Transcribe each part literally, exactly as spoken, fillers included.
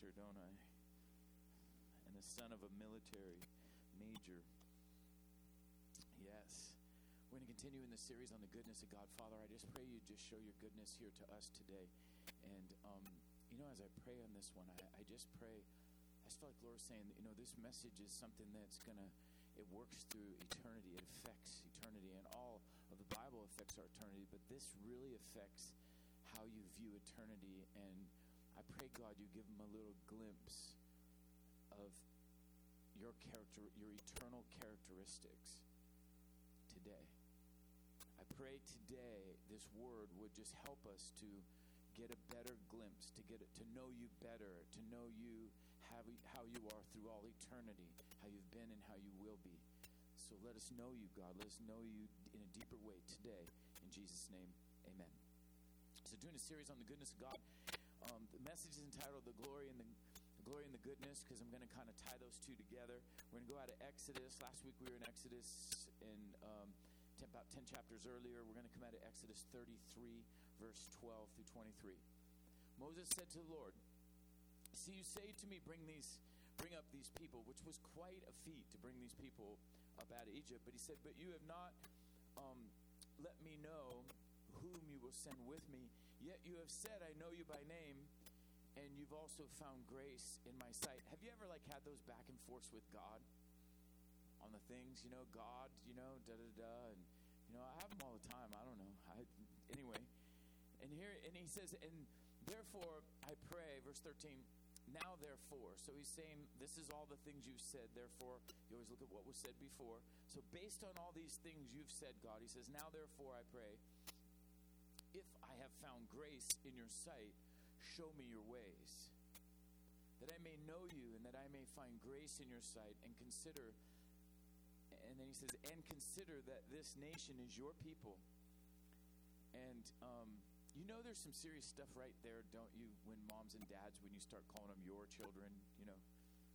pastor, don't I? And the son of a military major. Yes. We're going to continue in the series on the goodness of God. Father, I just pray you just show your goodness here to us today. And, um, you know, as I pray on this one, I, I just pray, I just feel like Laura's saying, that, you know, this message is something that's going to, it works through eternity. It affects eternity. And all of the Bible affects our eternity. But this really affects how you view eternity. And I pray, God, you give them a little glimpse of your character, your eternal characteristics today. I pray today this word would just help us to get a better glimpse, to get it, to know you better, to know you how, how you are through all eternity, how you've been and how you will be. So let us know you, God. Let us know you in a deeper way today. In Jesus' name, amen. So doing a series on the goodness of God. Um, the message is entitled The Glory and the Glory and the Goodness, because I'm going to kind of tie those two together. We're going to go out of Exodus. Last week we were in Exodus in um, ten, about ten chapters earlier. We're going to come out of Exodus thirty-three, verse twelve through twenty-three. Moses said to the Lord, "See, you say to me, bring these, bring up these people," which was quite a feat to bring these people up out of Egypt. But he said, "But you have not um, let me know whom you will send with me. Yet you have said, I know you by name, and you've also found grace in my sight." Have you ever like had those back and forths with God on the things, you know, God, you know, da da da, and you know, I have them all the time. I don't know. I anyway, and here, and he says, and therefore I pray, verse thirteen. Now therefore, so he's saying, this is all the things you've said. Therefore, you always look at what was said before. So based on all these things you've said, God, he says, now therefore I pray, if I have found grace in your sight, show me your ways, that I may know you and that I may find grace in your sight, and consider, and then he says, and consider that this nation is your people. And um, you know there's some serious stuff right there, don't you, when moms and dads, when you start calling them your children, you know.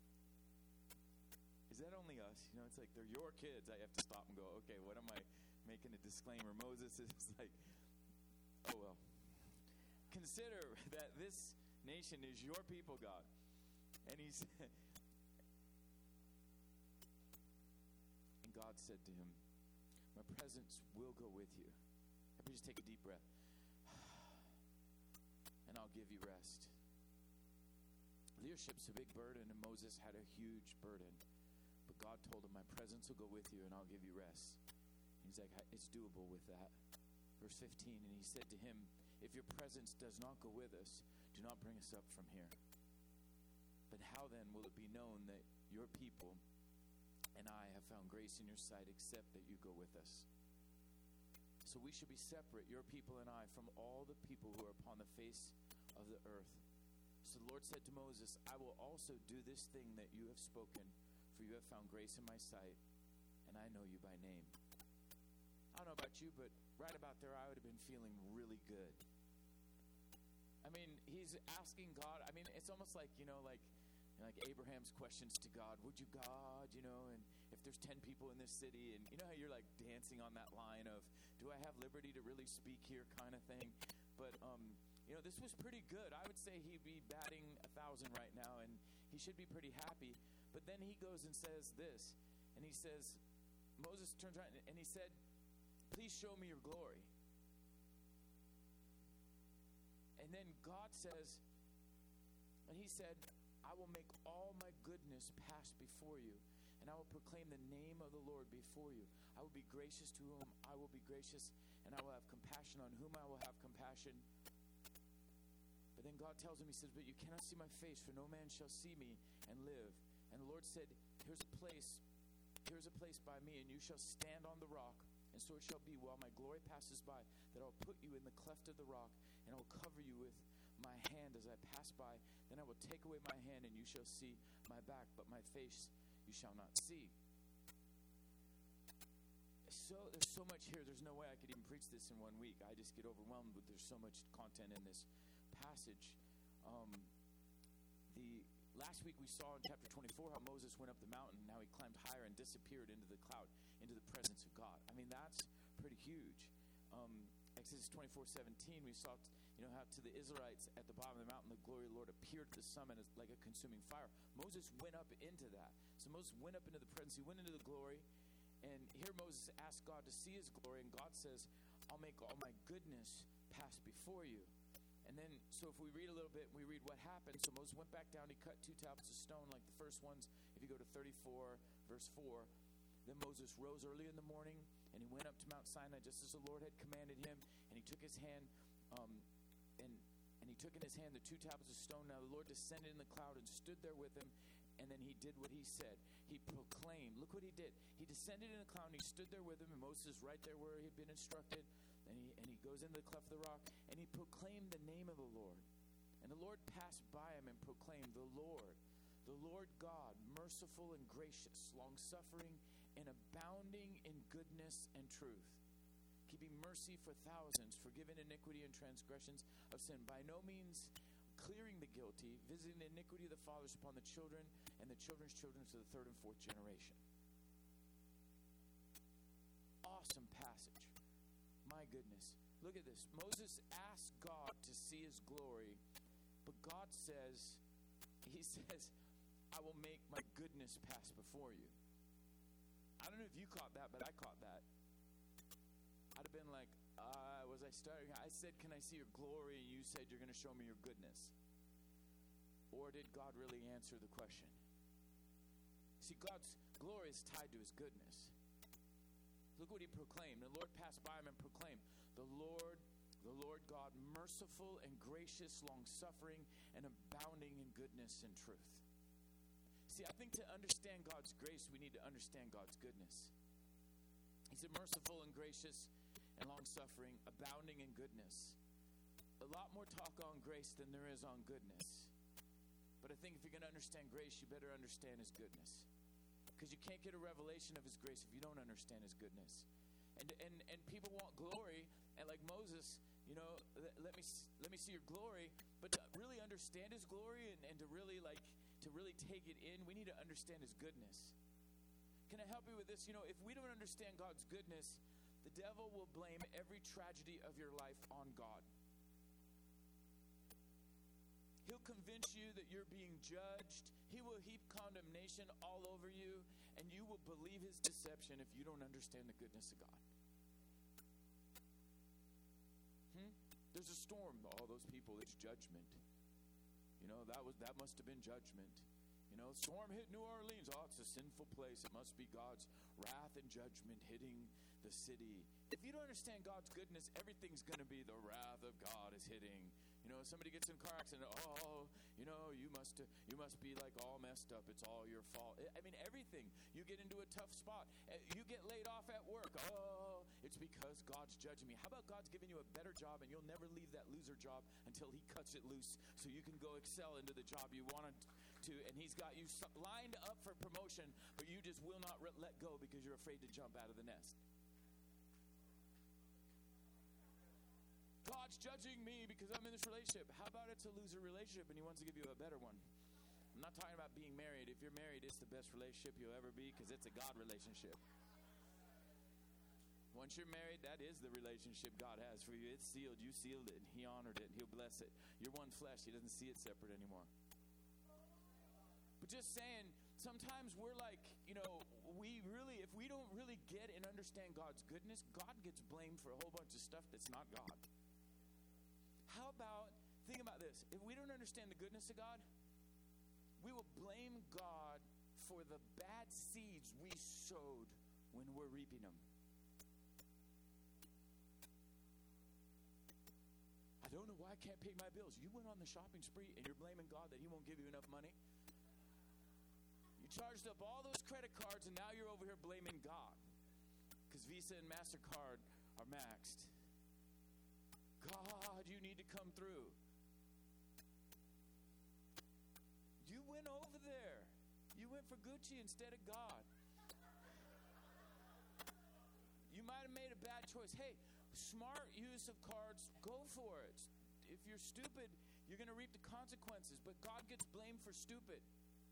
Is that only us? You know, it's like, they're your kids. I have to stop and go, okay, what am I making a disclaimer? Moses is like, oh, well. Consider that this nation is your people, God. And he said, and God said to him, my presence will go with you. Let me just take a deep breath. And I'll give you rest. Leadership's a big burden, and Moses had a huge burden. But God told him, my presence will go with you, and I'll give you rest. He's like, it's doable with that. Verse fifteen, and he said to him, if your presence does not go with us, do not bring us up from here. But how then will it be known that your people and I have found grace in your sight, except that you go with us? So we should be separate, your people and I, from all the people who are upon the face of the earth. So the Lord said to Moses, I will also do this thing that you have spoken, for you have found grace in my sight, and I know you by name. I don't know about you, but right about there, I would have been feeling really good. I mean, he's asking God. I mean, it's almost like, you know, like like Abraham's questions to God. Would you, God, you know, and if there's ten people in this city, and you know how you're like dancing on that line of, do I have liberty to really speak here kind of thing? But, um, you know, this was pretty good. I would say he'd be batting a thousand right now, and he should be pretty happy. But then he goes and says this, and he says, Moses turns around, and he said, please show me your glory. And then God says, and he said, I will make all my goodness pass before you, and I will proclaim the name of the Lord before you. I will be gracious to whom I will be gracious, and I will have compassion on whom I will have compassion. But then God tells him, he says, but you cannot see my face, for no man shall see me and live. And the Lord said, here's a place, here's a place by me, and you shall stand on the rock. And so it shall be, while my glory passes by, that I will put you in the cleft of the rock, and I will cover you with my hand as I pass by. Then I will take away my hand, and you shall see my back, but my face you shall not see. So there's so much here. There's no way I could even preach this in one week. I just get overwhelmed with there's so much content in this passage. Um, the last week we saw in chapter twenty-four how Moses went up the mountain, and how he climbed higher and disappeared into the cloud, into the presence of God. I mean, that's pretty huge. Um, Exodus twenty-four seventeen, we saw, you You know how to the Israelites at the bottom of the mountain, the glory of the Lord appeared at the summit as like a consuming fire. Moses went up into that. So Moses went up into the presence. He went into the glory. And here Moses asked God to see his glory. And God says, I'll make all my goodness pass before you. And then, so if we read a little bit, we read what happened. So Moses went back down. He cut two tablets of stone like the first ones. If you go to thirty-four, verse four. Then Moses rose early in the morning, and he went up to Mount Sinai just as the Lord had commanded him. And he took his hand, um, and and he took in his hand the two tablets of stone. Now the Lord descended in the cloud and stood there with him. And then he did what he said. He proclaimed. Look what he did. He descended in the cloud, and he stood there with him. And Moses is right there where he had been instructed. And he and he goes into the cleft of the rock, and he proclaimed the name of the Lord. And the Lord passed by him and proclaimed, the Lord, the Lord God, merciful and gracious, long-suffering, and abounding in goodness and truth, keeping mercy for thousands, forgiving iniquity and transgressions of sin, by no means clearing the guilty, visiting the iniquity of the fathers upon the children, and the children's children to the third and fourth generation. Awesome passage. My goodness. Look at this. Moses asked God to see his glory, but God says, he says, I will make my goodness pass before you. I don't know if you caught that, but I caught that. I'd have been like, uh, was I starting? I said, can I see your glory? And you said, you're going to show me your goodness. Or did God really answer the question? See, God's glory is tied to his goodness. Look what he proclaimed. The Lord passed by him and proclaimed, the Lord, the Lord God, merciful and gracious, long-suffering, and abounding in goodness and truth. See, I think to understand God's grace, we need to understand God's goodness. He said merciful and gracious and long-suffering, abounding in goodness. A lot more talk on grace than there is on goodness. But I think if you're going to understand grace, you better understand his goodness. Because you can't get a revelation of his grace if you don't understand his goodness. And and and people want glory, and like Moses, you know, let, let me let me see your glory. But to really understand his glory and, and to really like to really take it in, we need to understand his goodness. Can I help you with this? You know, if we don't understand God's goodness, the devil will blame every tragedy of your life on God. He'll convince you that you're being judged. He will heap condemnation all over you, and you will believe his deception if you don't understand the goodness of God. Hmm? There's a storm. All those people, it's judgment. You know, that was that must have been judgment. You know, storm hit New Orleans. Oh, it's a sinful place. It must be God's wrath and judgment hitting the city. If you don't understand God's goodness, everything's going to be the wrath of God is hitting. You know, somebody gets in a car accident. Oh, you know, you must uh, you must be like all messed up. It's all your fault. I mean, everything. You get into a tough spot. You get laid off at work. Oh, it's because God's judging me. How about God's giving you a better job, and you'll never leave that loser job until he cuts it loose so you can go excel into the job you wanted to, and he's got you lined up for promotion, but you just will not re- let go because you're afraid to jump out of the nest. God's judging me because I'm in this relationship. How about it's a loser relationship and he wants to give you a better one? I'm not talking about being married. If you're married, it's the best relationship you'll ever be because it's a God relationship. Once you're married, that is the relationship God has for you. It's sealed. You sealed it. He honored it. He'll bless it. You're one flesh. He doesn't see it separate anymore. But just saying, sometimes we're like, you know, we really, if we don't really get and understand God's goodness, God gets blamed for a whole bunch of stuff that's not God. How about, think about this. If we don't understand the goodness of God, we will blame God for the bad seeds we sowed when we're reaping them. I don't know why I can't pay my bills. You went on the shopping spree and you're blaming God that he won't give you enough money? You charged up all those credit cards and now you're over here blaming God because Visa and MasterCard are maxed. God, you need to come through. You went over there. You went for Gucci instead of God. You might have made a bad choice. Hey, smart use of cards, go for it. If you're stupid, you're going to reap the consequences, but God gets blamed for stupid.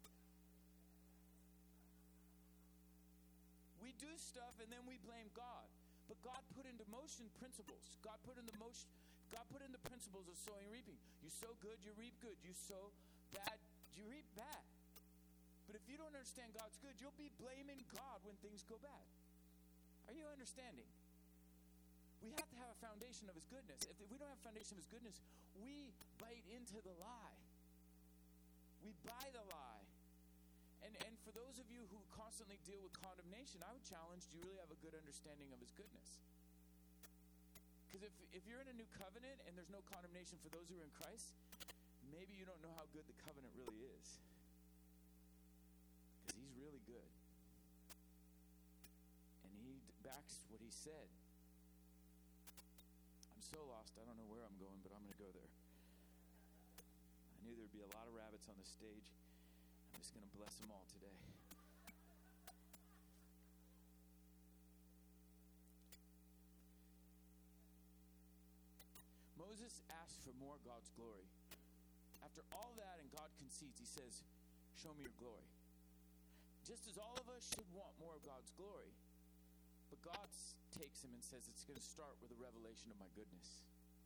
We do stuff and then we blame God. But God put into motion principles. God put into motion God put in the principles of sowing and reaping. You sow good, you reap good. You sow bad, you reap bad. But if you don't understand God's good, you'll be blaming God when things go bad. Are you understanding? We have to have a foundation of His goodness. If we don't have a foundation of His goodness, we bite into the lie. We buy the lie. And and for those of you who constantly deal with condemnation, I would challenge, do you really have a good understanding of His goodness? Because if, if you're in a new covenant and there's no condemnation for those who are in Christ, maybe you don't know how good the covenant really is. Because He's really good. And He backs what He said. I'm so lost, I don't know where I'm going, but I'm going to go there. I knew there'd be a lot of rabbits on the stage. I'm just going to bless them all today. Moses asked for more God's glory. After all that, and God concedes, he says, show me your glory. Just as all of us should want more of God's glory, but God takes him and says, it's going to start with a revelation of my goodness.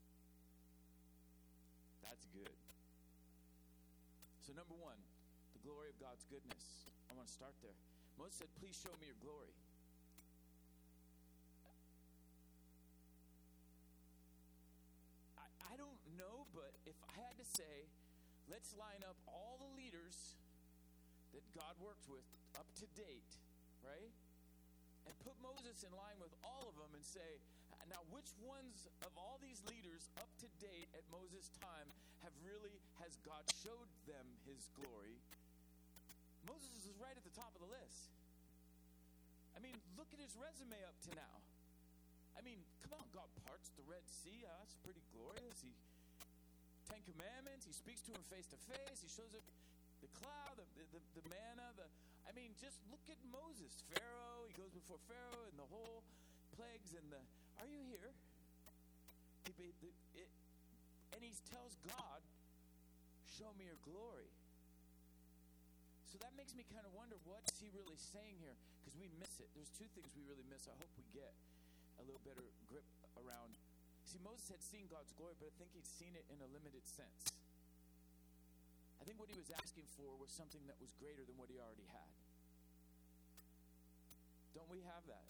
That's good. So number one, the glory of God's goodness. I want to start there. Moses said, please show me your glory. I don't know, but if I had to say, let's line up all the leaders that God worked with up to date, right? And put Moses in line with all of them and say, now which ones of all these leaders up to date at Moses' time have really, has God showed them His glory? Moses is right at the top of the list. I mean, look at his resume up to now. I mean, come on, God parts the Red Sea. Oh, that's pretty glorious. He, Ten Commandments. He speaks to him face to face. He shows up the cloud, the, the, the manna. The I mean, just look at Moses. Pharaoh. He goes before Pharaoh and the whole plagues and the. Are you here? He, the, it, and he tells God, "Show me your glory." So that makes me kind of wonder, what's he really saying here? Because we miss it. There's two things we really miss. I hope we get a little better grip around. See, Moses had seen God's glory, but I think he'd seen it in a limited sense. I think what he was asking for was something that was greater than what he already had. Don't we have that?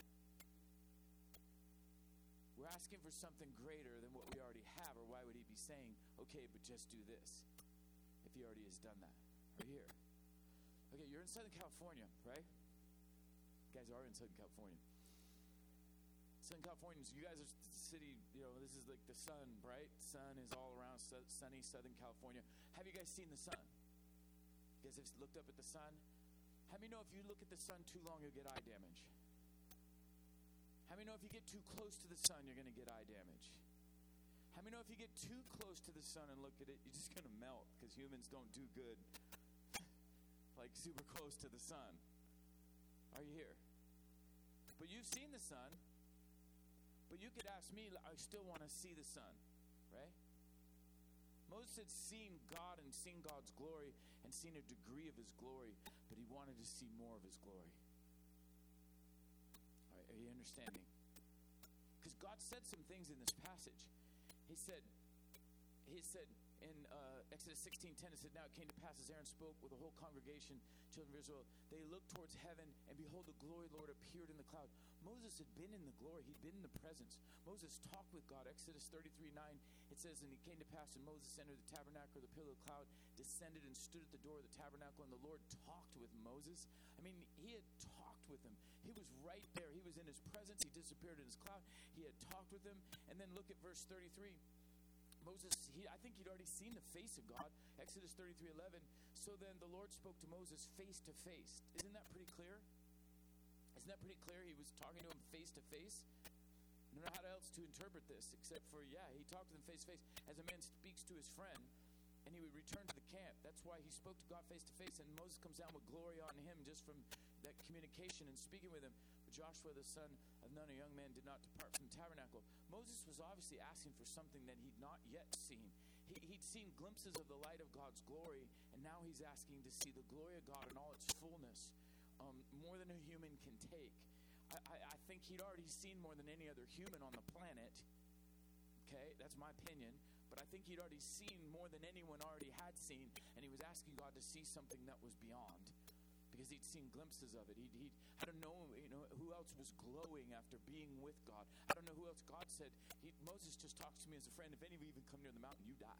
We're asking for something greater than what we already have, or why would he be saying, okay, but just do this, if he already has done that? Right here. Okay, you're in Southern California, right? You guys are in Southern California. Southern Californians, you guys are city, you know, this is like the sun, right? Sun is all around su- sunny Southern California. Have you guys seen the sun? You guys have looked up at the sun? How many know if you look at the sun too long, you'll get eye damage? How many know if you get too close to the sun, you're going to get eye damage? How many know if you get too close to the sun and look at it, you're just going to melt, because humans don't do good like super close to the sun. Are you here? But you've seen the sun. But you could ask me, I still want to see the sun, right? Moses had seen God and seen God's glory and seen a degree of His glory, but he wanted to see more of His glory. All right, are you understanding? Because God said some things in this passage. He said, He said in uh, Exodus sixteen ten, it said, now it came to pass as Aaron spoke with the whole congregation, children of Israel, they looked towards heaven, and behold, the glory of the Lord appeared in the cloud. Moses had been in the glory. He'd been in the presence. Moses talked with God. Exodus thirty-three nine, it says, and it came to pass when Moses entered the tabernacle, the pillar of the cloud descended and stood at the door of the tabernacle, and the Lord talked with Moses. I mean, he had talked with him. He was right there. He was in his presence. He disappeared in his cloud. He had talked with him. And then look at verse thirty-three. Moses, he, I think he'd already seen the face of God. Exodus thirty-three eleven. So then the Lord spoke to Moses face to face. Isn't that pretty clear? Isn't that pretty clear? He was talking to him face to face. I don't know how else to interpret this, except for, yeah, he talked to them face to face. As a man speaks to his friend, and he would return to the camp. That's why he spoke to God face to face, and Moses comes down with glory on him just from that communication and speaking with him. But Joshua, the son of Nun, a young man, did not depart from the tabernacle. Moses was obviously asking for something that he'd not yet seen. He, he'd seen glimpses of the light of God's glory, and now he's asking to see the glory of God in all its fullness, um, more than a human can take. I, I, I think he'd already seen more than any other human on the planet. okay? That's my opinion. But I think he'd already seen more than anyone already had seen, and he was asking God to see something that was beyond, because he'd seen glimpses of it. He'd, he'd I don't know, you know, who else was glowing after being with God. I don't know who else. God said, he, Moses just talks to me as a friend. If any of you even come near the mountain, you die.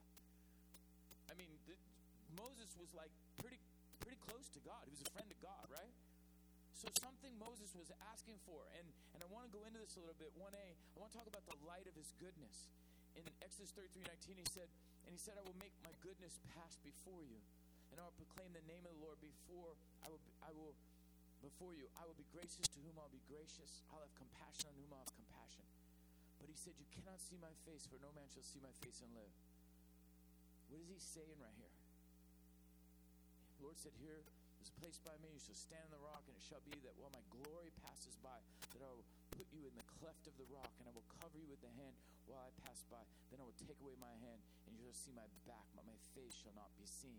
I mean, the, Moses was like pretty, pretty close to God. He was a friend of God, right? So something Moses was asking for, and, and I want to go into this a little bit. one A, I want to talk about the light of his goodness. In Exodus thirty-three nineteen, he said, and he said, I will make my goodness pass before you, and I will proclaim the name of the Lord before I will, I will before you. I will be gracious to whom I'll be gracious. I'll have compassion on whom I'll have compassion. But he said, you cannot see my face, for no man shall see my face and live. What is he saying right here? The Lord said, here is a place by me. You shall stand on the rock, and it shall be that while my glory passes by, that I will put you in the cleft of the rock, and I will cover you with the hand while I pass by. Then I will take away my hand, and you shall see my back, but my face shall not be seen.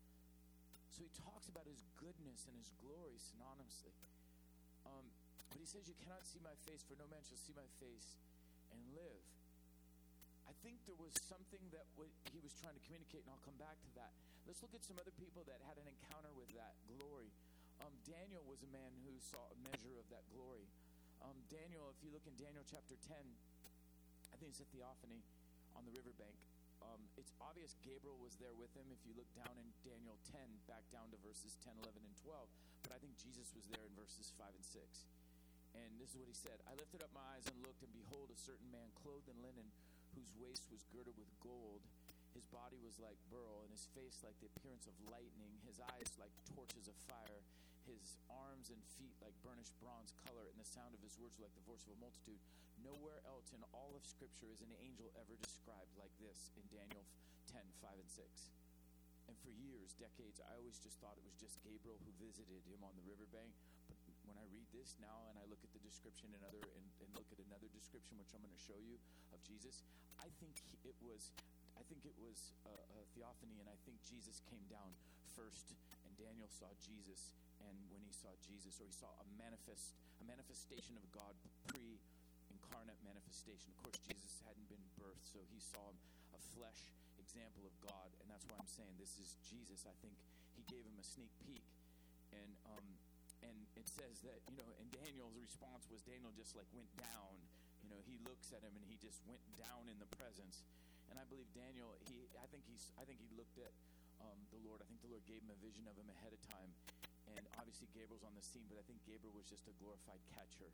So he talks about his goodness and his glory synonymously. Um, but he says, you cannot see my face, for no man shall see my face and live. I think there was something that w- he was trying to communicate, and I'll come back to that. Let's look at some other people that had an encounter with that glory. Um, Daniel was a man who saw a measure of that glory. Um, Daniel, if you look in Daniel chapter ten, I think it's a theophany on the riverbank. Um, it's obvious Gabriel was there with him. If you look down in Daniel ten, back down to verses ten, eleven, and twelve. But I think Jesus was there in verses five and six. And this is what he said. I lifted up my eyes and looked, and behold, a certain man clothed in linen, whose waist was girded with gold. His body was like beryl, and his face like the appearance of lightning, his eyes like torches of fire, his arms and feet like burnished bronze color, and the sound of his words were like the voice of a multitude. Nowhere else in all of Scripture is an angel ever described like this in Daniel ten, five, and six. And for years, decades, I always just thought it was just Gabriel who visited him on the riverbank. But when I read this now and I look at the description and other and, and look at another description, which I'm going to show you, of Jesus, I think he, it was I think it was a, a theophany, and I think Jesus came down first, and Daniel saw Jesus, and when he saw Jesus, or he saw a manifest a manifestation of God, pre-incarnate manifestation. Of course, Jesus hadn't been birthed, so he saw a flesh example of God, and that's why I'm saying this is Jesus. I think he gave him a sneak peek, and um, and it says that, you know, and Daniel's response was Daniel just like went down. You know, he looks at him and he just went down in the presence. And I believe Daniel, he, I think he's, I think he looked at um, the Lord. I think the Lord gave him a vision of him ahead of time. And obviously Gabriel's on the scene, but I think Gabriel was just a glorified catcher.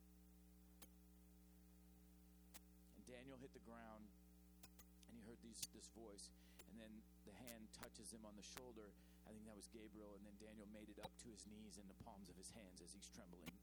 And Daniel hit the ground, and he heard these, this voice. And then the hand touches him on the shoulder. I think that was Gabriel. And then Daniel made it up to his knees in the palms of his hands as he's trembling.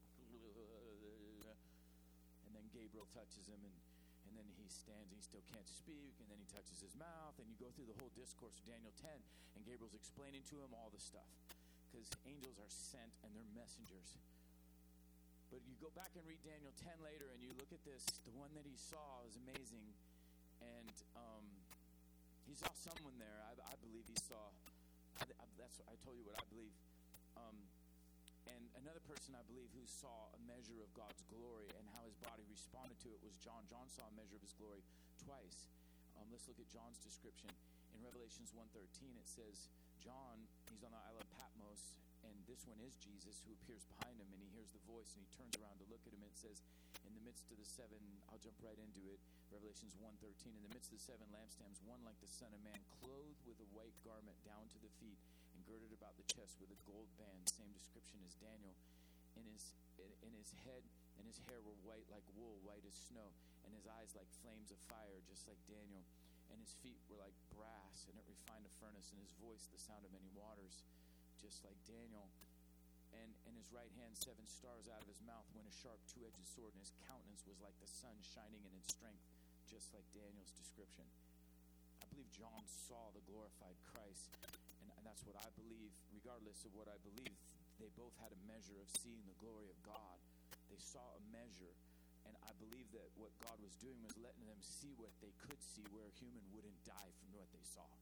And then Gabriel touches him, and And then he stands and he still can't speak, and then he touches his mouth, and you go through the whole discourse of Daniel ten, and Gabriel's explaining to him all the stuff, because angels are sent and they're messengers. But you go back and read Daniel ten later, and you look at this, the one that he saw is amazing, and um, he saw someone there. I, I believe he saw, I, I, that's I told you what I believe. Um, And another person, I believe, who saw a measure of God's glory and how his body responded to it was John. John saw a measure of his glory twice. Um, let's look at John's description. In Revelations one thirteen, it says, John, he's on the island of Patmos, and this one is Jesus, who appears behind him, and he hears the voice, and he turns around to look at him, and it says, in the midst of the seven, I'll jump right into it, Revelations one thirteen, in the midst of the seven lampstands, one like the Son of Man, clothed with a white garment down to the feet, and girded about the chest with a gold band, same description as Daniel. In his in his head and his hair were white like wool, white as snow, and his eyes like flames of fire, just like Daniel. And his feet were like brass, and it refined a furnace, and his voice the sound of many waters, just like Daniel. And in his right hand seven stars, out of his mouth went a sharp two-edged sword, and his countenance was like the sun shining in its strength, just like Daniel's description. I believe John saw the glorified Christ, and, and that's what I believe. Regardless of what I believe, they both had a measure of seeing the glory of God. They saw a measure, and I believe that what God was doing was letting them see what they could see, where a human wouldn't die from what they saw.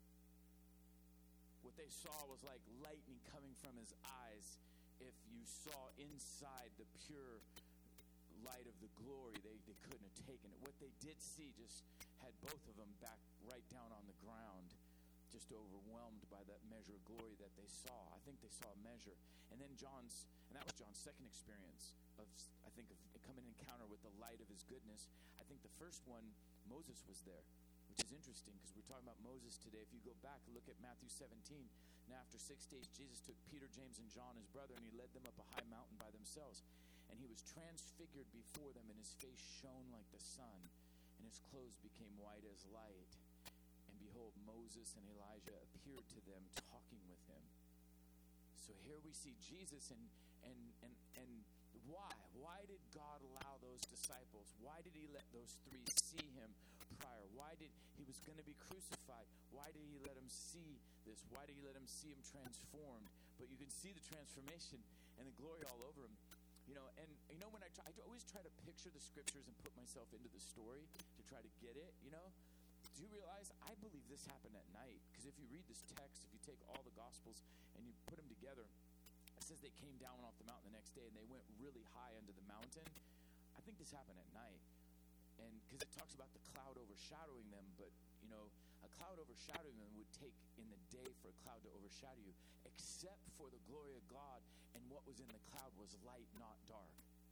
What they saw was like lightning coming from his eyes. If you saw inside the pure light of the glory, they, they couldn't have taken it. What they did see just had both of them back right down on the ground, just overwhelmed by that measure of glory that they saw. I think they saw a measure. And then John's, and that was John's second experience of, I think, of coming in encounter with the light of his goodness. I think the first one, Moses was there, which is interesting because we're talking about Moses today. If you go back and look at Matthew seventeen, now after six days, Jesus took Peter, James, and John, his brother, and he led them up a high mountain by themselves. And he was transfigured before them, and his face shone like the sun, and his clothes became white as light. And behold, Moses and Elijah appeared to them, talking with him. So here we see Jesus, and and and and why? Why did God allow those disciples? Why did he let those three see him prior? Why did he was going to be crucified? Why did he let them see this? Why did he let them see him transformed? But you can see the transformation and the glory all over him. You know, and you know when I try, I always try to picture the scriptures and put myself into the story to try to get it, you know. Do you realize I believe this happened at night? Because if you read this text, if you take all the Gospels and you put them together, it says they came down off the mountain the next day and they went really high into the mountain. I think this happened at night. And because it talks about the cloud overshadowing them, but, you know, a cloud overshadowing them would take in the day for a cloud to overshadow you, except for the glory of God, and what was in the cloud was light, not dark.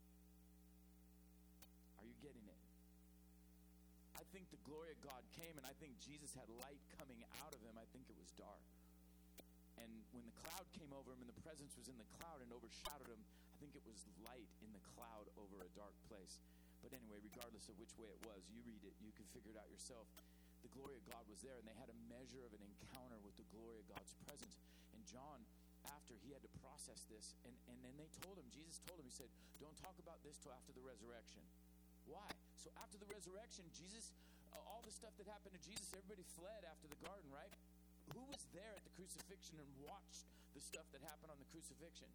Are you getting it? I think the glory of God came, and I think Jesus had light coming out of him. I think it was dark. And when the cloud came over him and the presence was in the cloud and overshadowed him, I think it was light in the cloud over a dark place. But anyway, regardless of which way it was, you read it, you can figure it out yourself. The glory of God was there, and they had a measure of an encounter with the glory of God's presence. And John, after, he had to process this, and, and then they told him, Jesus told him, he said, don't talk about this till after the resurrection. Why? So after the resurrection, Jesus, uh, all the stuff that happened to Jesus, everybody fled after the garden, right? Who was there at the crucifixion and watched the stuff that happened on the crucifixion?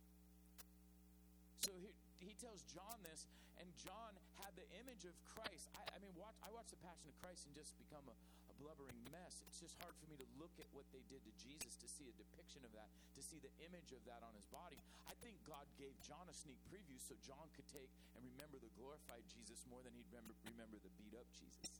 So he, he tells John this, and John had the image of Christ. I, I mean, watch, I watched The Passion of Christ and just become a, a blubbering mess. It's just hard for me to look at what they did to Jesus, to see a depiction of that, to see the image of that on his body. I think God gave John a sneak preview so John could take and remember the glorified Jesus more than he'd remember, remember the beat-up Jesus.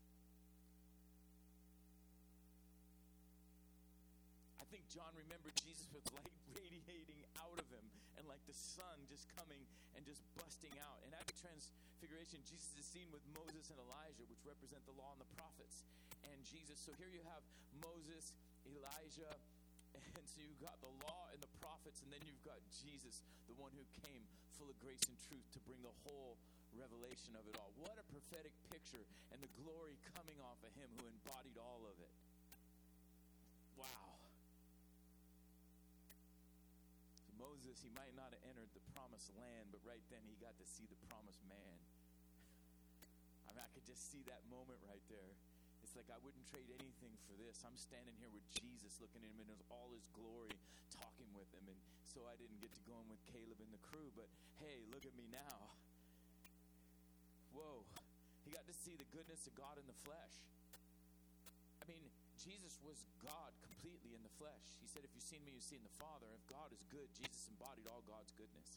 I think John remembered Jesus with light radiating out of him and like the sun just coming and just busting out. And at the transfiguration, Jesus is seen with Moses and Elijah, which represent the law and the prophets, and Jesus. So here you have Moses, Elijah, and so you've got the law and the prophets, and then you've got Jesus, the one who came full of grace and truth to bring the whole revelation of it all. What a prophetic picture, and the glory coming off of him who embodied all of it. Wow. Moses, he might not have entered the promised land, but right then he got to see the promised man. I mean, I could just see that moment right there. It's like I wouldn't trade anything for this. I'm standing here with Jesus, looking at him in his, all his glory, talking with him. And so I didn't get to go in with Caleb and the crew, but hey, look at me now. Whoa. He got to see the goodness of God in the flesh. I mean, Jesus was God completely in the flesh. He said, if you've seen me, you've seen the Father. If God is good, Jesus embodied all God's goodness.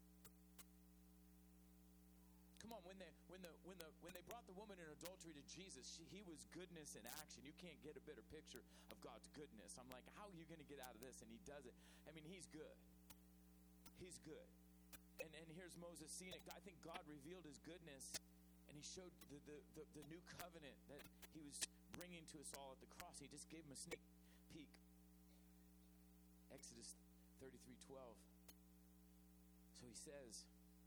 Come on, when they when the when the when they brought the woman in adultery to Jesus, she, he was goodness in action. You can't get a better picture of God's goodness. I'm like, how are you going to get out of this? And he does it. I mean, he's good. He's good. And and here's Moses seeing it. I think God revealed his goodness, and he showed the the, the, the new covenant that he was bringing to us all at the cross. He just gave him a sneak peek. Exodus thirty-three twelve. So he says,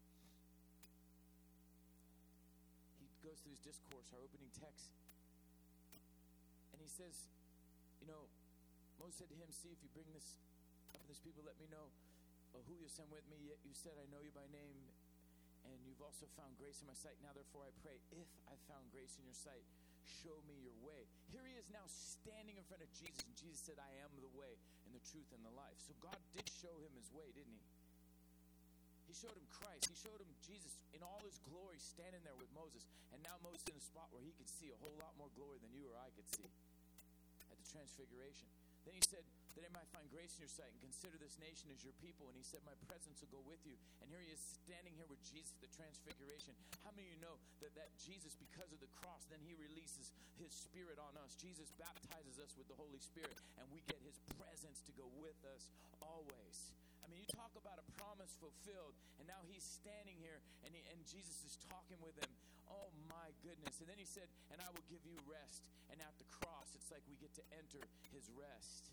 he goes through his discourse, our opening text, and he says, you know, Moses said to him, see, if you bring this up in this people, let me know uh, who you'll send with me. Yet you said, I know you by name, and you've also found grace in my sight. Now therefore I pray, if I found grace in your sight, show me your way. Here he is now standing in front of Jesus, and Jesus said, I am the way and the truth and the life. So God did show him his way, didn't he? He showed him Christ. He showed him Jesus in all his glory standing there with Moses. And now Moses in a spot where he could see a whole lot more glory than you or I could see at the transfiguration. Then he said, that I might find grace in your sight and consider this nation as your people. And he said, my presence will go with you. And here he is standing here with Jesus at the transfiguration. How many of you know that, that Jesus, because of the cross, then he releases his spirit on us. Jesus baptizes us with the Holy Spirit, and we get his presence to go with us always. I mean, you talk about a promise fulfilled, and now he's standing here, and, he, and Jesus is talking with him. Oh, my goodness. And then he said, and I will give you rest. And at the cross, it's like we get to enter his rest.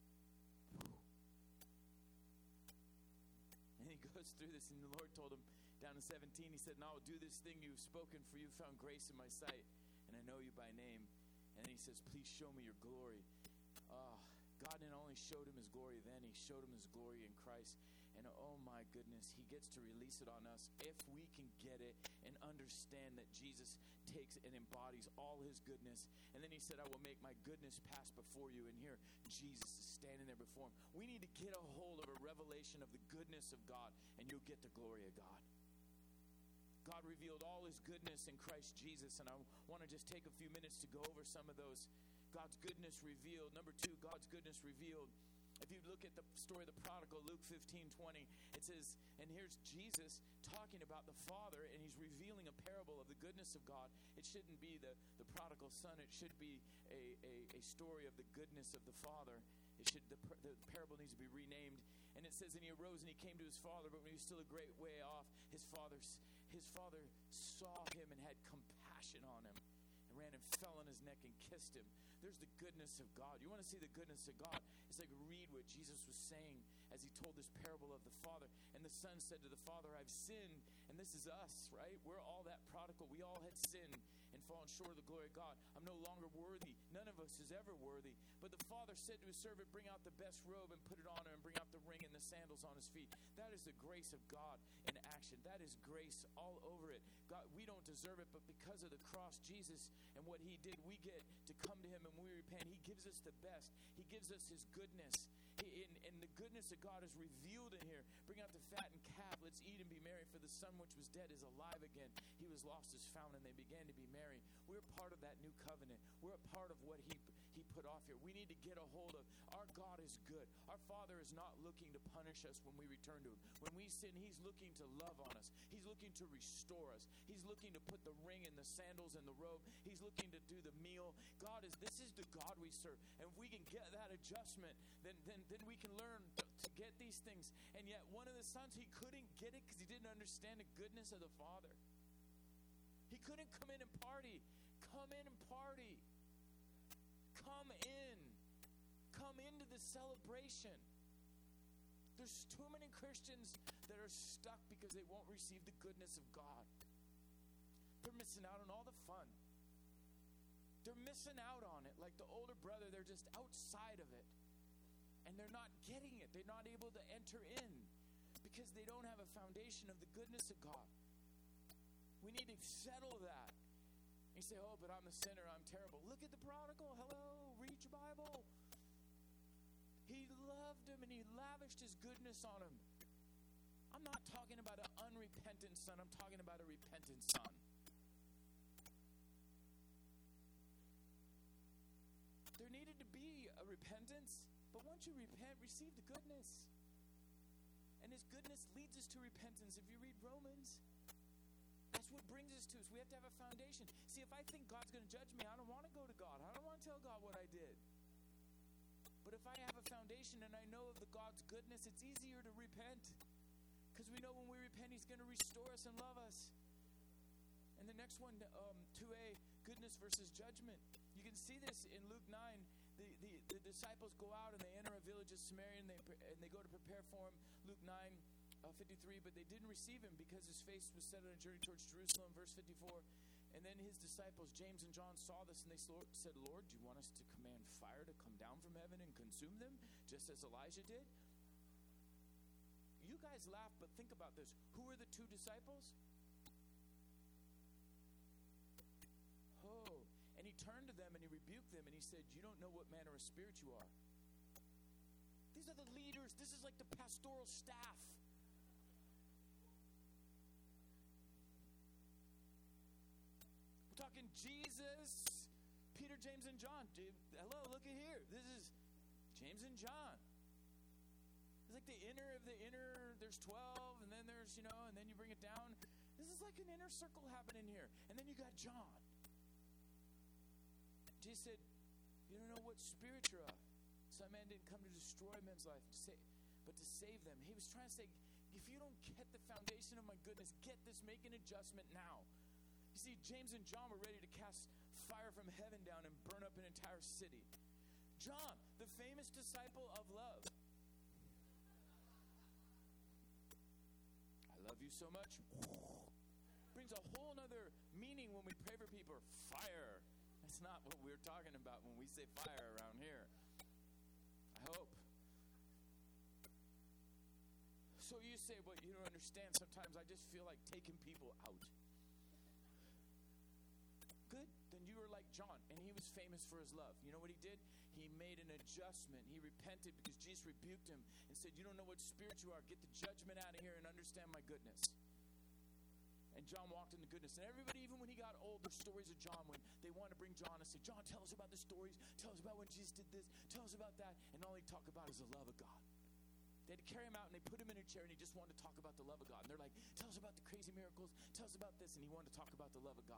And he goes through this, and the Lord told him down in seventeen, he said, and I will do this thing you've spoken, for you found grace in my sight, and I know you by name. And then he says, please show me your glory. Oh, God not only showed him his glory then, he showed him his glory in Christ. And oh my goodness, he gets to release it on us if we can get it and understand that Jesus takes and embodies all his goodness. And then he said, I will make my goodness pass before you. And here, Jesus is standing there before him. We need to get a hold of a revelation of the goodness of God, and you'll get the glory of God. God revealed all his goodness in Christ Jesus, and I want to just take a few minutes to go over some of those. God's goodness revealed. Number two, God's goodness revealed. If you look at the story of the prodigal, Luke fifteen twenty, it says, and here's Jesus talking about the Father, and he's revealing a parable of the goodness of God. It shouldn't be the, the prodigal son. It should be a, a, a story of the goodness of the Father. It should the, the parable needs to be renamed. And it says, and he arose and he came to his father, but when he was still a great way off, his father, his father saw him and had compassion on him, and ran and fell on his neck and kissed him. There's the goodness of God. You want to see the goodness of God? It's like read what Jesus was saying as he told this parable of the father. And the son said to the father, I've sinned. And this is us, right? We're all that prodigal. We all had sinned and fallen short of the glory of God. I'm no longer worthy. None of us is ever worthy. But the father said to his servant, bring out the best robe and put it on him, and bring out the ring and the sandals on his feet. That is the grace of God in action. That is grace all over it. God, we don't deserve it, but because of the cross, Jesus and what he did, we get to come to him and we repent. He gives us the best. He gives us his goodness. He, and, and the goodness of God is revealed in here. Bring out the fattened calf. Let's eat and be merry, for the son which was dead is alive again. He was lost is found, and they began to be merry. We're part of that new covenant. We're a part of what he he put off here. We need to get a hold of. Our God is good. Our Father is not looking to punish us when we return to him. When we sin, he's looking to love on us. He's looking to restore us. He's looking to put the ring and the sandals and the robe. He's looking to do the meal. God is, this is the God we serve. And if we can get that adjustment, then, then, then we can learn to, to get these things. And yet one of the sons, he couldn't get it because he didn't understand the goodness of the Father. He couldn't come in and party. Come in and party. Come in. Come into the celebration. There's too many Christians that are stuck because they won't receive the goodness of God. They're missing out on all the fun. They're missing out on it. Like the older brother, they're just outside of it. And they're not getting it. They're not able to enter in because they don't have a foundation of the goodness of God. We need to settle that. You say, oh, but I'm the sinner, I'm terrible. Look at the prodigal. Hello, read your Bible. He loved him and he lavished his goodness on him. I'm not talking about an unrepentant son. I'm talking about a repentant son. There needed to be a repentance, but once you repent, receive the goodness. And his goodness leads us to repentance. If you read Romans, that's what brings us to us. We have to have a foundation. See, if I think God's going to judge me, I don't want to go to God. I don't want to tell God what I did. But if I have a foundation and I know of the God's goodness, it's easier to repent. Because we know when we repent, he's going to restore us and love us. And the next one, um, two A, goodness versus judgment. You can see this in Luke nine. The, the, the disciples go out and they enter a village of Samaria and they, and they go to prepare for him. Luke nine. Uh, fifty-three, but they didn't receive him because his face was set on a journey towards Jerusalem. Verse fifty-four, and then his disciples, James and John, saw this and they said, Lord, do you want us to command fire to come down from heaven and consume them, just as Elijah did? You guys laugh, but think about this. Who are the two disciples? Oh, and he turned to them and he rebuked them and he said, you don't know what manner of spirit you are. These are the leaders. This is like the pastoral staff. Talking Jesus, Peter, James, and John. Hello, look at here. This is James and John. at the inner of the inner, there's twelve, and then there's, you know, and then you bring it down. This is like an inner circle happening here. And then you got John. Jesus said, you don't know what spirit you're of. Son of Man didn't come to destroy men's life, to save, but to save them. He was trying to say, if you don't get the foundation of my goodness, get this, make an adjustment now. You see, James and John were ready to cast fire from heaven down and burn up an entire city. John, the famous disciple of love. I love you so much. Brings a whole nother meaning when we pray for people. Fire. That's not what we're talking about when we say fire around here. I hope. So you say, well, you don't understand. Sometimes I just feel like taking people out. Good. Then you are like John, and he was famous for his love. You know what he did? He made an adjustment. He repented because Jesus rebuked him and said, you don't know what spirit you are. Get the judgment out of here and understand my goodness. And John walked in the goodness. And everybody, even when he got old, there's stories of John when they wanted to bring John and say, John, tell us about the stories. Tell us about when Jesus did this. Tell us about that. And all he'd talk about is the love of God. They had to carry him out, and they put him in a chair, and he just wanted to talk about the love of God. And they're like, tell us about the crazy miracles. Tell us about this. And he wanted to talk about the love of God.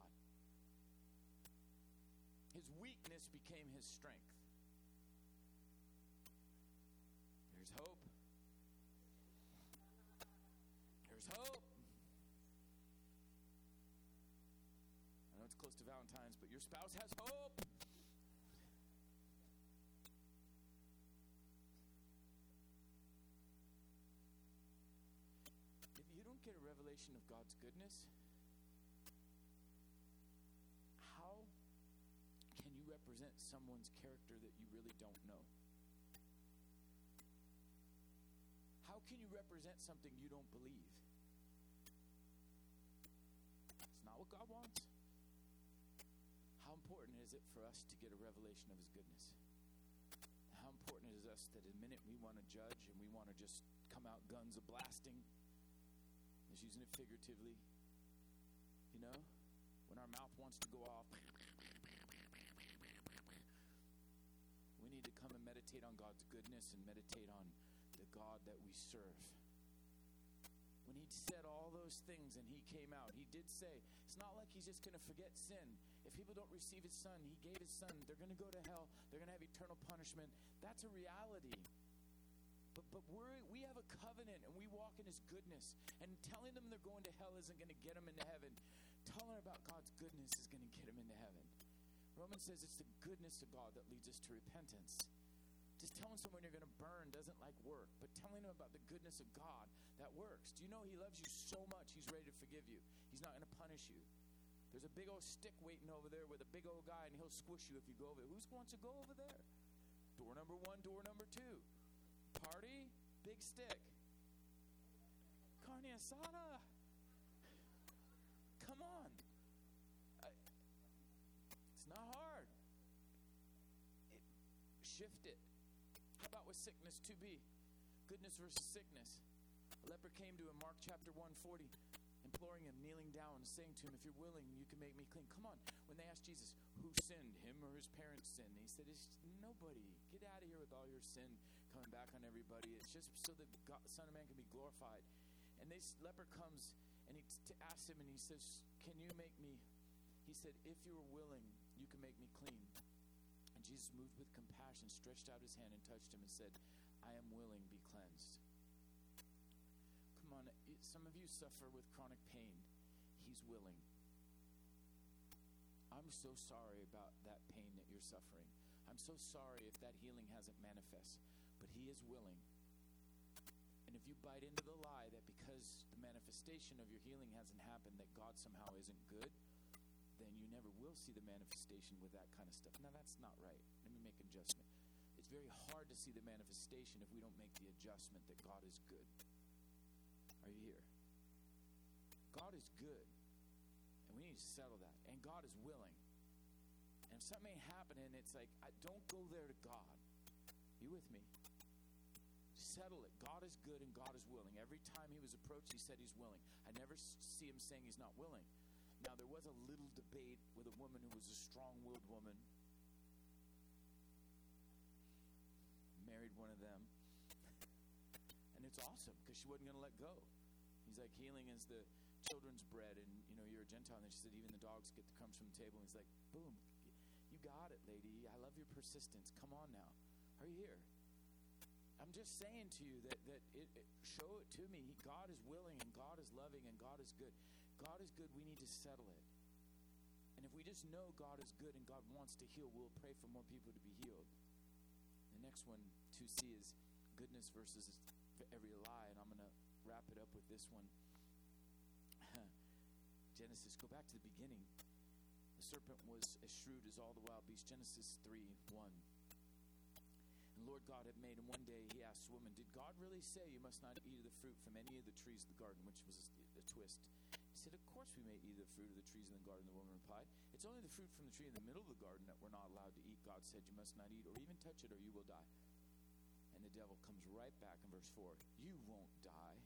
His weakness became his strength. There's hope. There's hope. I know it's close to Valentine's, but your spouse has hope. If you don't get a revelation of God's goodness, how can you represent someone's character that you really don't know? How can you represent something you don't believe? It's not what God wants. How important is it for us to get a revelation of his goodness? How important is it us that the minute we want to judge and we want to just come out guns a-blasting, just using it figuratively, you know, when our mouth wants to go off, we need to come and meditate on God's goodness and meditate on the God that we serve. When he said all those things and he came out, he did say, it's not like he's just going to forget sin. If people don't receive his son, he gave his son, they're going to go to hell. They're going to have eternal punishment. That's a reality. But but we're, we have a covenant and we walk in his goodness. And telling them they're going to hell isn't going to get them into heaven. Telling them about God's goodness is going to get them into heaven. Romans says it's the goodness of God that leads us to repentance. Just telling someone you're going to burn doesn't like work, but telling them about the goodness of God, that works. Do you know he loves you so much, he's ready to forgive you. He's not going to punish you. There's a big old stick waiting over there with a big old guy, and he'll squish you if you go over there. Who wants to go over there? Door number one, door number two. Party, big stick. Carne asada. Come on. I, it's not hard. It, shift it. How about with sickness? two B, goodness versus sickness. A leper came to him, Mark chapter one forty, imploring him, kneeling down, and saying to him, if you're willing, you can make me clean. Come on. When they asked Jesus, who sinned, him or his parents sinned? He said, it's nobody. Get out of here with all your sin coming back on everybody. It's just so that God, the Son of Man can be glorified. And this leper comes, and he t- asks him, and he says, can you make me? He said, if you are willing, you can make me clean. And Jesus, moved with compassion, stretched out his hand and touched him and said, I am willing, be cleansed. Come on, some of you suffer with chronic pain. He's willing. I'm so sorry about that pain that you're suffering. I'm so sorry if that healing hasn't manifest, but he is willing. And if you bite into the lie that because the manifestation of your healing hasn't happened, that God somehow isn't good, then you never will see the manifestation with that kind of stuff. Now, that's not right. Let me make an adjustment. It's very hard to see the manifestation if we don't make the adjustment that God is good. Are you here? God is good, and we need to settle that. And God is willing. And if something ain't happening, it's like, I don't go there to God. You with me? Settle it. God is good and God is willing. Every time he was approached, he said he's willing. I never see him saying he's not willing. Now, there was a little debate with a woman who was a strong-willed woman. Married one of them. And awesome because she wasn't going to let go. He's like, healing is the children's bread, and, you know, you're a Gentile. And then she said, even the dogs get the crumbs from the table. And he's like, boom, you got it, lady. I love your persistence. Come on now. Are you here? I'm just saying to you that, that it, it show it to me. God is willing, and God is loving, and God is good. God is good. We need to settle it. And if we just know God is good and God wants to heal, we'll pray for more people to be healed. The next one, two C, is goodness versus every lie. And I'm going to wrap it up with this one. Genesis, go back to the beginning. The serpent was as shrewd as all the wild beasts. Genesis three one. And Lord God had made, and one day he asked the woman, did God really say you must not eat of the fruit from any of the trees of the garden? Which was a, a twist. He said, of course we may eat of the fruit of the trees in the garden. The woman replied, it's only the fruit from the tree in the middle of the garden that we're not allowed to eat. God said you must not eat or even touch it or you will die. And the devil comes right back in verse four. You won't die.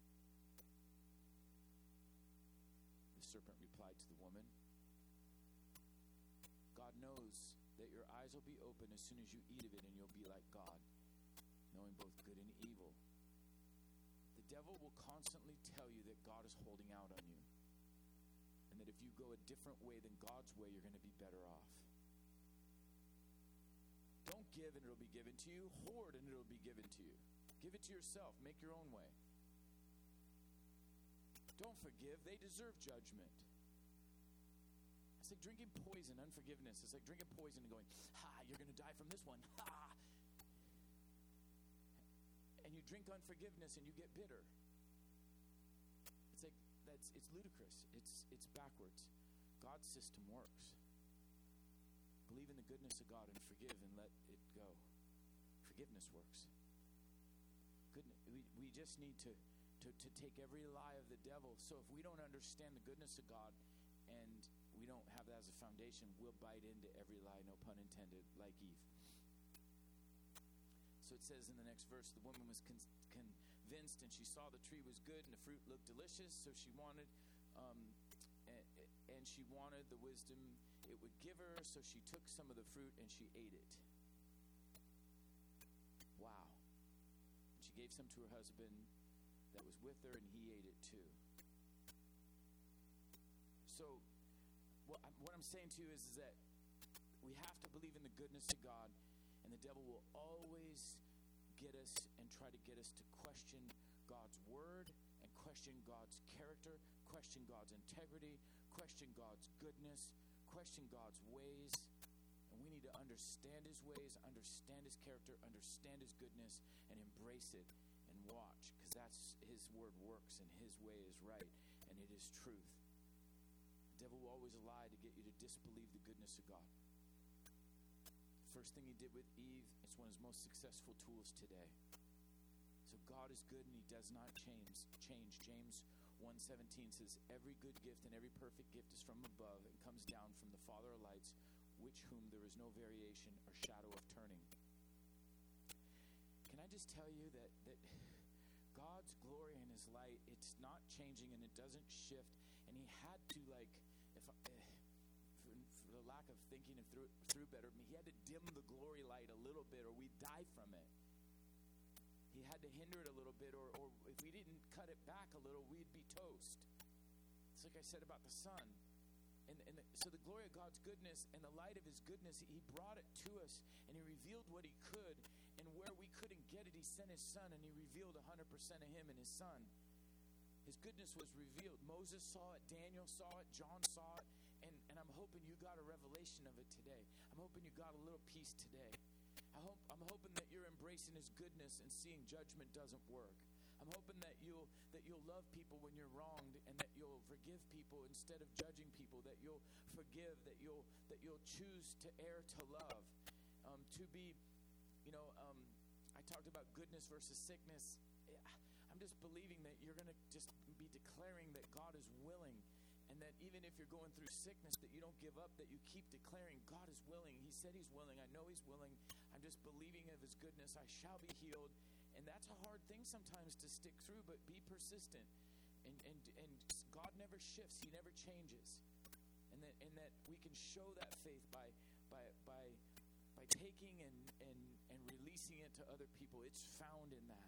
The serpent replied to the woman, God knows that your eyes will be open as soon as you eat of it, and you'll be like God, knowing both good and evil. The devil will constantly tell you that God is holding out on you, and that if you go a different way than God's way, you're going to be better off. Don't give and it'll be given to you. Hoard and it'll be given to you. Give it to yourself. Make your own way. Don't forgive. They deserve judgment. It's like drinking poison, unforgiveness. It's like drinking poison and going, ha, you're going to die from this one. Ha! And you drink unforgiveness and you get bitter. It's like, that's, it's ludicrous. It's, it's backwards. God's system works. Believe in the goodness of God and forgive and let it go. Forgiveness works. Goodness, we, we just need to, to, to take every lie of the devil. So if we don't understand the goodness of God and we don't have that as a foundation, we'll bite into every lie, no pun intended, like Eve. So it says in the next verse, the woman was con- convinced and she saw the tree was good and the fruit looked delicious, so she wanted um, and, and she wanted the wisdom it would give her, so she took some of the fruit and she ate it. Wow. And she gave some to her husband that was with her, and he ate it too. So what I'm, what I'm saying to you is, is that we have to believe in the goodness of God, and the devil will always get us and try to get us to question God's word and question God's character, question God's integrity, question God's goodness, question God's ways. And we need to understand his ways, understand his character, understand his goodness, and embrace it and watch, because that's his word works and his way is right and it is truth. The devil will always lie to get you to disbelieve the goodness of God. First thing he did with Eve, it's one of his most successful tools today. So God is good and he does not change. Change. James one seventeen says, every good gift and every perfect gift is from above and comes down from the Father of lights, which whom there is no variation or shadow of turning. Can I just tell you that, that God's glory and his light, it's not changing and it doesn't shift. And he had to, like, if I, uh, for, for the lack of thinking and through, through better, he had to dim the glory light a little bit or we'd die from it. He had to hinder it a little bit, or, or if we didn't cut it back a little, we'd be toast. It's like I said about the sun. And, and the, so the glory of God's goodness and the light of his goodness, he brought it to us and he revealed what he could. And where we couldn't get it, he sent his son and he revealed one hundred percent of him and his son. His goodness was revealed. Moses saw it, Daniel saw it, John saw it, and, and I'm hoping you got a revelation of it today. I'm hoping you got a little piece today. I hope, I'm hoping that you're embracing his goodness and seeing judgment doesn't work. I'm hoping that you'll that you'll love people when you're wronged, and that you'll forgive people instead of judging people. That you'll forgive. That you'll that you'll choose to err to love, um, to be, you know. Um, I talked about goodness versus sickness. I'm just believing that you're going to just be declaring that God is willing, and that even if you're going through sickness, that you don't give up. That you keep declaring God is willing. He said he's willing. I know he's willing. I'm just believing of his goodness. I shall be healed. And that's a hard thing sometimes to stick through, but be persistent. And and and God never shifts. He never changes. And that and that we can show that faith by by by by taking and, and, and releasing it to other people. It's found in that.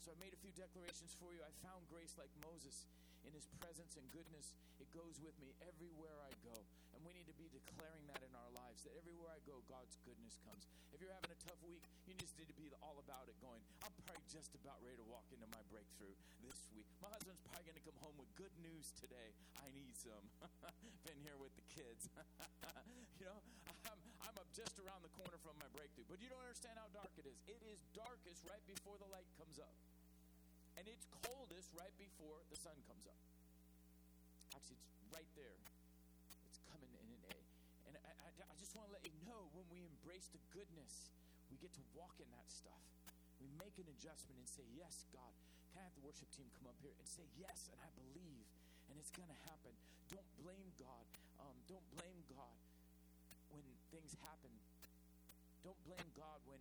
So I made a few declarations for you. I found grace like Moses in his presence and goodness. It goes with me everywhere I go. And we need to be declaring that in our lives, that everywhere I go, God's goodness comes. If you're having a tough week, you just need to be all about it, going, I'm probably just about ready to walk into my breakthrough this week. My husband's probably going to come home with good news today. I need some. Been here with the kids. You know, I'm, I'm up just around the corner from my breakthrough. But you don't understand how dark it is. It is darkest right before the light comes up. And it's coldest right before the sun comes up. Actually, it's right there. It's coming in an A. And I, I, I just want to let you know, when we embrace the goodness, we get to walk in that stuff. We make an adjustment and say, yes, God. Can I have the worship team come up here and say, yes, and I believe, and it's going to happen. Don't blame God. Um, don't blame God when things happen. Don't blame God when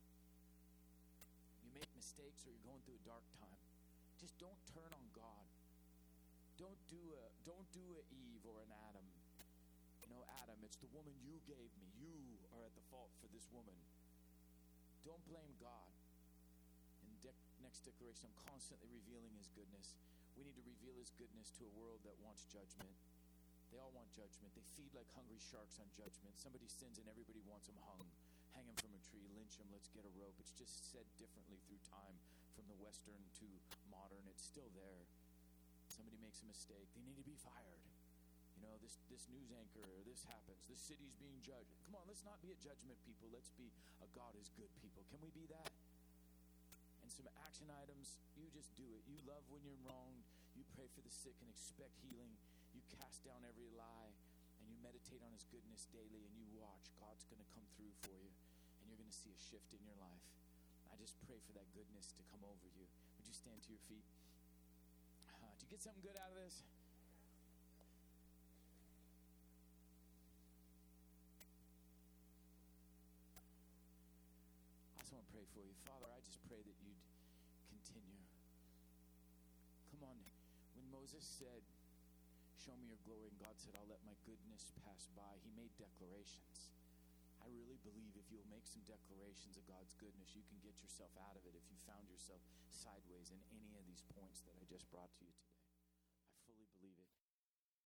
you make mistakes or you're going through a dark time. Just don't turn on God. Don't do a don't do a Eve or an Adam. You know, Adam, it's the woman you gave me. You are at the fault for this woman. Don't blame God. In de- next declaration, I'm constantly revealing his goodness. We need to reveal his goodness to a world that wants judgment. They all want judgment. They feed like hungry sharks on judgment. Somebody sins and everybody wants him hung. Hang him from a tree, lynch him, let's get a rope. It's just said differently through time, from the Western to modern. It's still there. Somebody makes a mistake, they need to be fired. You know, this, this news anchor, or this happens, this city's being judged. Come on, let's not be a judgment people. Let's be a God is good people. Can we be that? And some action items, you just do it. You love when you're wronged. You pray for the sick and expect healing. You cast down every lie, and you meditate on his goodness daily, and you watch. God's going to come through for you, and you're going to see a shift in your life. I just pray for that goodness to come over you. Would you stand to your feet? Uh, did you get something good out of this? I just want to pray for you. Father, I just pray that you'd continue. Come on. When Moses said, show me your glory, and God said, I'll let my goodness pass by, he made declarations. I really believe if you'll make some declarations of God's goodness, you can get yourself out of it if you found yourself sideways in any of these points that I just brought to you today.